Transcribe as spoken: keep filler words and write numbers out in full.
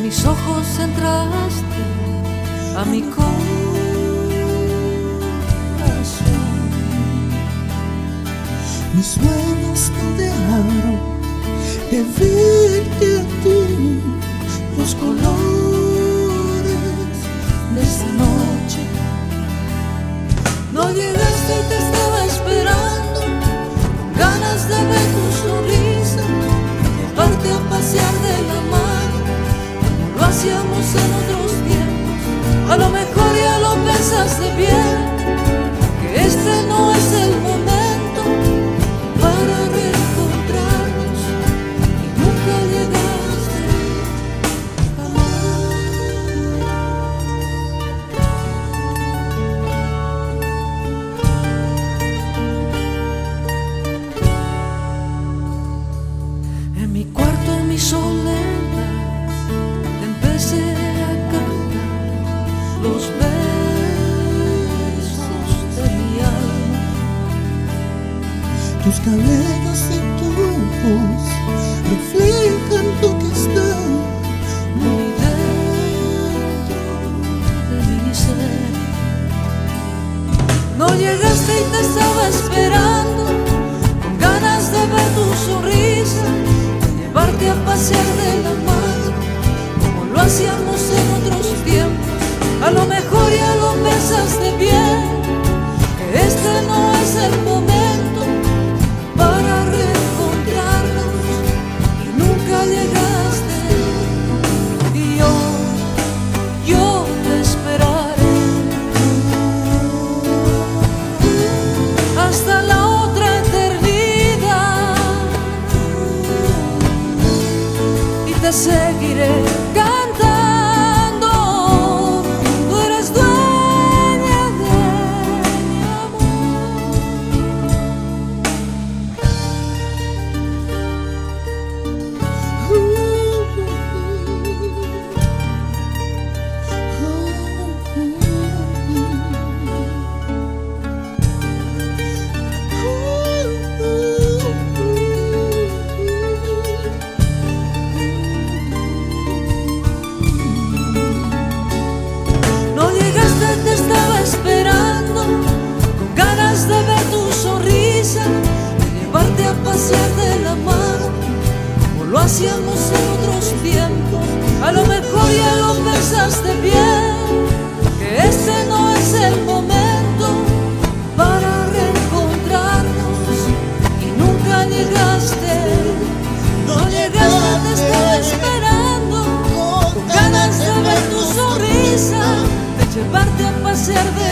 mis ojos entraste a mi corazón. Mis sueños no dejaron de verte a ti, los colores de esta noche. No llegaste y te estaba esperando, con ganas de ver tu sonrisa, llevarte a pasear de la mano, como lo hacíamos en otros tiempos. A lo mejor ya lo pensaste bien, que este no es el momento para reencontrarnos, y nunca llegaste jamás. En mi cuarto, en mi soledad, te empecé a cantar los besos de mi alma. Tus cabellos y tu voz reflejan lo que está Muy dentro de mi ser. No llegaste y te estaba esperando, con ganas de ver tu sonrisa, de llevarte a pasear de la mano, como lo hacíamos en otros tiempos. A lo mejor ya lo pensaste bien, que este no es el momento para reencontrarnos, y nunca llegaste. Y yo, yo te esperaré hasta la otra eternidad, y te seguiré cantando. Tú eres dueña de mi amor. No llegaste, te estaba esperando, con ganas de ver tu sonrisa, de llevarte a pasear de la mano, como lo hacíamos en otros tiempos. A lo mejor ya lo pensaste bien, que este no es el momento para reencontrarnos, y nunca llegaste. No llegaste, te estaba esperando, con ganas de ver tu sonrisa, de llevarte a pasear de